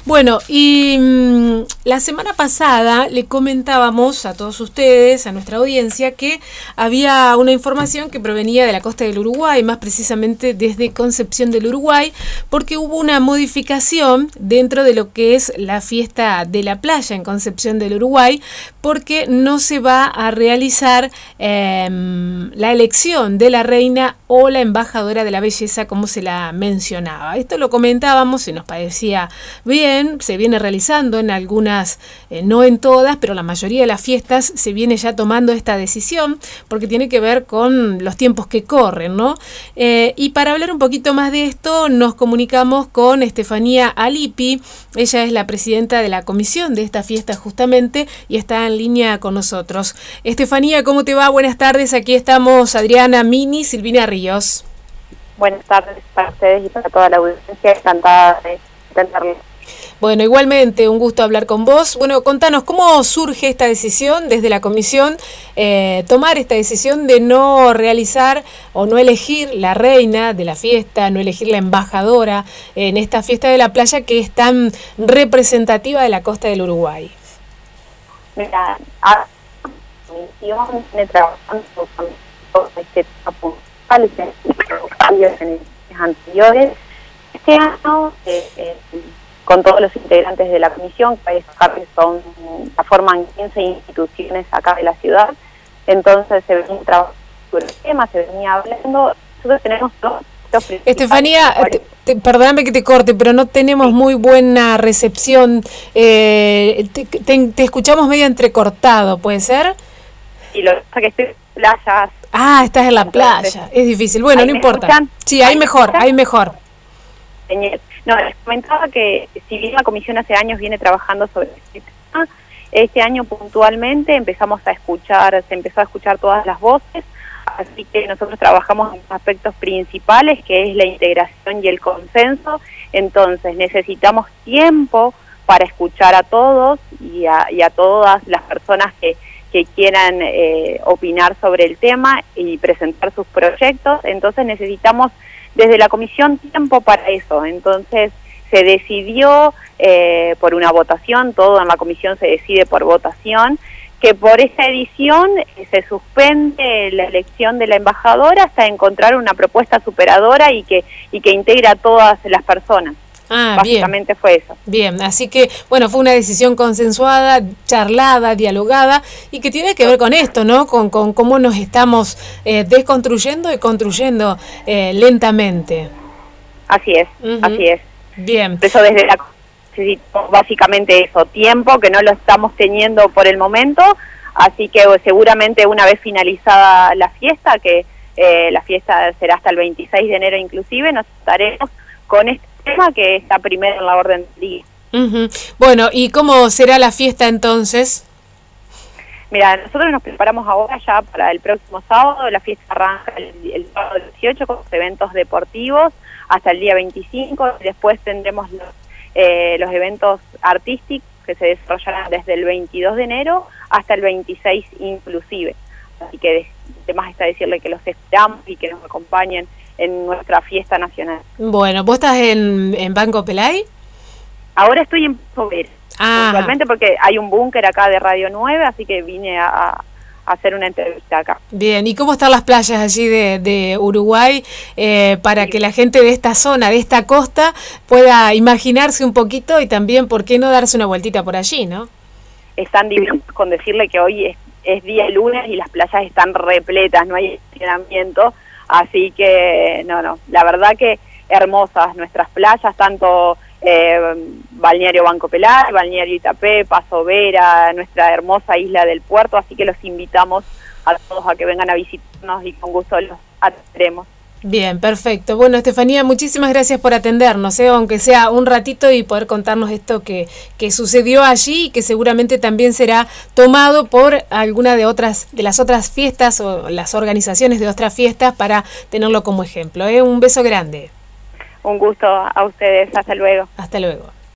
Bueno, y la semana pasada le comentábamos a todos ustedes, a nuestra audiencia, que había una información que provenía de la costa del Uruguay, más precisamente desde Concepción del Uruguay, porque hubo una modificación dentro de lo que es la fiesta de la playa en Concepción del Uruguay, porque no se va a realizar la elección de la reina o la embajadora de la belleza como se la mencionaba. Esto lo comentábamos y nos parecía bien, se viene realizando en algunas, no en todas, pero la mayoría de las fiestas se viene ya tomando esta decisión porque tiene que ver con los tiempos que corren, ¿no? Y para hablar un poquito más de esto nos comunicamos con Estefanía Alipi. Ella es la presidenta de la comisión de esta fiesta justamente y está en línea con nosotros. Estefanía, ¿cómo te va? Buenas tardes, aquí estamos Adriana Mini, Silvina Ríos. Buenas tardes para ustedes y para toda la audiencia, encantada de entenderles. Bueno, igualmente, un gusto hablar con vos. Bueno, contanos, ¿cómo surge esta decisión desde la comisión, tomar esta decisión de no realizar o no elegir la reina de la fiesta, no elegir la embajadora en esta fiesta de la playa que es tan representativa de la costa del Uruguay? Mira, la comisión viene trabajando con este tema puntual, cambios en años anteriores. Este año, con todos los integrantes de la comisión, que forman 15 instituciones acá de la ciudad, entonces se venía trabajando sobre el tema, se venía hablando. Nosotros tenemos dos. Estefanía, perdóname que te corte, pero no tenemos muy buena recepción. Te escuchamos medio entrecortado, ¿puede ser? Sí, lo que pasa es que estoy en playas. Ah, estás en la playa, es difícil. Bueno, no importa. ¿Escuchan? Sí, ahí mejor, ahí mejor. No, les comentaba que si bien la comisión hace años viene trabajando sobre este tema, este año puntualmente se empezó a escuchar todas las voces, así que nosotros trabajamos en aspectos principales, que es la integración y el consenso. Entonces necesitamos tiempo para escuchar a todos y a todas las personas que quieran opinar sobre el tema y presentar sus proyectos. Entonces necesitamos desde la comisión tiempo para eso. Entonces se decidió por una votación, todo en la comisión se decide por votación, que por esta edición se suspende la elección de la embajadora hasta encontrar una propuesta superadora y que integre a todas las personas. Básicamente bien. Fue eso. Bien, así que, bueno, fue una decisión consensuada, charlada, dialogada, y que tiene que ver con esto, ¿no? Con cómo nos estamos desconstruyendo y construyendo lentamente. Así es, así es. Bien. Eso desde la básicamente eso, tiempo que no lo estamos teniendo por el momento, así que seguramente una vez finalizada la fiesta, que la fiesta será hasta el 26 de enero inclusive, nos estaremos con este tema que está primero en la orden del día. Bueno, ¿y cómo será la fiesta entonces? Mira, nosotros nos preparamos ahora ya para el próximo sábado. La fiesta arranca el sábado 18 con los eventos deportivos hasta el día 25. Después tendremos los eventos artísticos que se desarrollarán desde el 22 de enero hasta el 26 inclusive. Así que además está decirle que los esperamos y que nos acompañen en nuestra fiesta nacional. Bueno, ¿vos estás en Banco Pelay? Ahora estoy en Povera, actualmente porque hay un búnker acá de Radio 9, así que vine a hacer una entrevista acá. Bien, ¿y cómo están las playas allí de Uruguay para que la gente de esta zona, de esta costa, pueda imaginarse un poquito y también, ¿por qué no darse una vueltita por allí, no? Están divinos, con decirle que hoy es día lunes y las playas están repletas, no hay estacionamiento. Así que, la verdad que hermosas nuestras playas, tanto Balneario Banco Pelay, Balneario Itapé, Paso Vera, nuestra hermosa isla del Puerto, así que los invitamos a todos a que vengan a visitarnos y con gusto los atenderemos. Bien, perfecto. Bueno, Estefanía, muchísimas gracias por atendernos, aunque sea un ratito y poder contarnos esto que sucedió allí y que seguramente también será tomado por alguna de las otras fiestas o las organizaciones de otras fiestas para tenerlo como ejemplo. Un beso grande. Un gusto a ustedes. Hasta luego. Hasta luego.